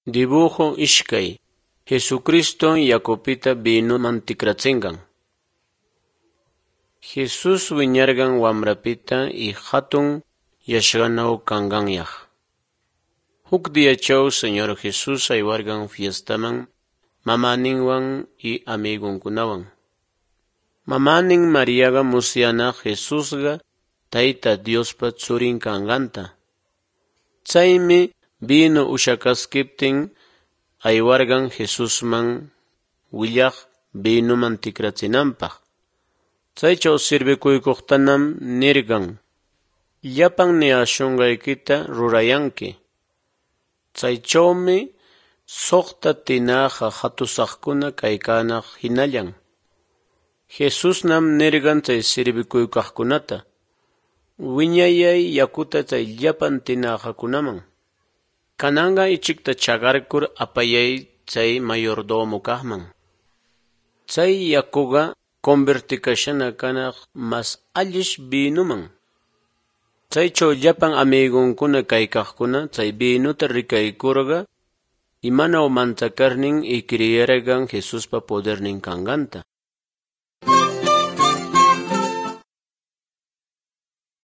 Dibujo ishkay. Jesucristo yakupita vinuman tikrachinkan. Jesus wiñargan wamrapita y hatun yashganaw kanganyaq. Huk diachaw Señor Jesus aywargan fiestaman mamaninwan y amigunkunawan. Mamanin Mariaga musyana Jesusga Tayta Diospa tsurin kanganta. Chaymi vino ushakaskiptin aywargan Jesusman willaq vinuman tikrachinanpaq. Chaychaw sirvikuykuqtanam nirgan: llapan niyashunqaykita rurayanki. Chaychawmi suqta tinaqa hatusaqkuna kaykanaq hinallan. Jesusnam nirgan chay sirvikuykaqkunata: wiñayay yakuta chay llapan tinaqakunaman. Kananga ichikta chakarkur apayay chay mayordomo kaqman. Chay yakuqa convertikashana kanaq mas allish vinuman. Chaychaw llapan amigunkuna kaykaqkuna chay vinuta rikaykurqa imanaw manchakarnin y kriyargan Jesuspa podernin kanganta.